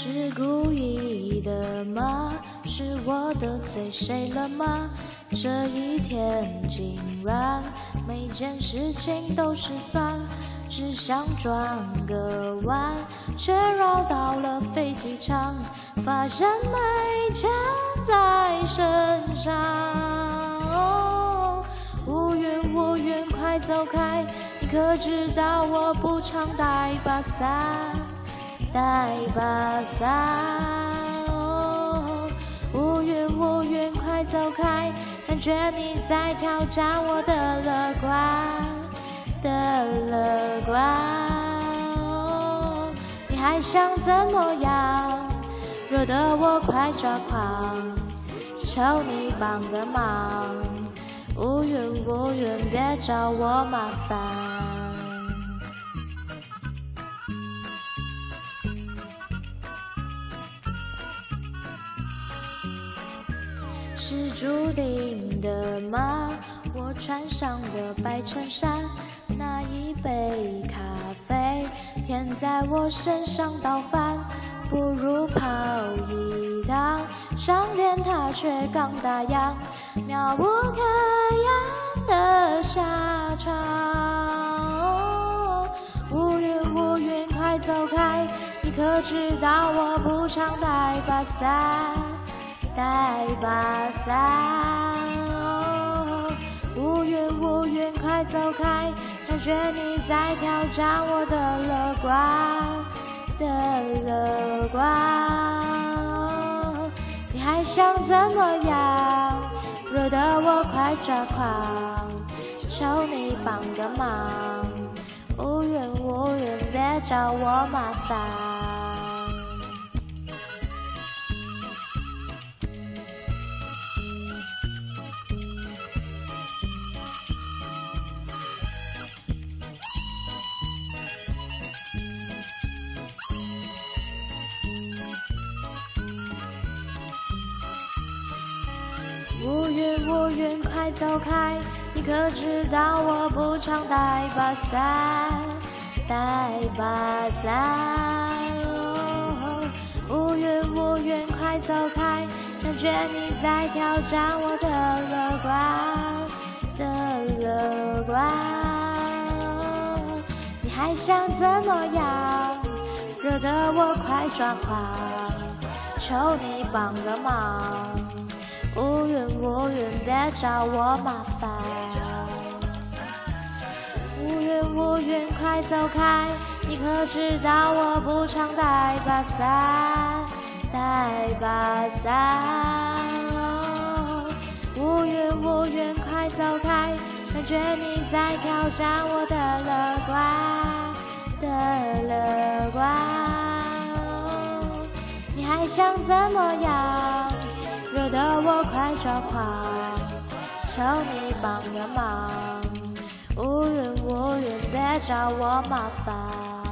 是故意的吗？是我得罪谁了吗？这一天竟然每件事情都失算，只想转个弯，却绕到了飞机场，发现没钱在身上。无缘无缘，快走开！你可知道我不常带把伞？带把伞，无缘无缘，快走开！感觉你在挑战我的乐观，你还想怎么样？惹得我快抓狂，求你帮个忙，无缘无缘，别找我麻烦。是注定的吗？我穿上的白衬衫，那一杯咖啡偏在我身上倒翻，不如跑一趟，上天它却刚打烊，妙不可言的下场。无缘无缘，快走开！你可知道我不常带把伞？带把伞，无缘无缘，快走开！感觉你在挑战我的乐观，你还想怎么样？惹得我快抓狂，求你帮个忙，无缘无缘，别找我麻烦。无缘无缘，快走开！你可知道我不常带把伞？带把伞，无缘无缘，快走开！感觉你在挑战我的乐观，你还想怎么样？惹得我快抓狂，求你帮个忙。无缘无缘，别找我麻烦。无缘无缘，快走开！你可知道我不常带把伞？带把伞，无缘无缘，快走开！感觉你在挑战我的乐观，你还想怎么样？惹得我快抓狂，求你帮个忙，无缘无缘，别找我麻烦。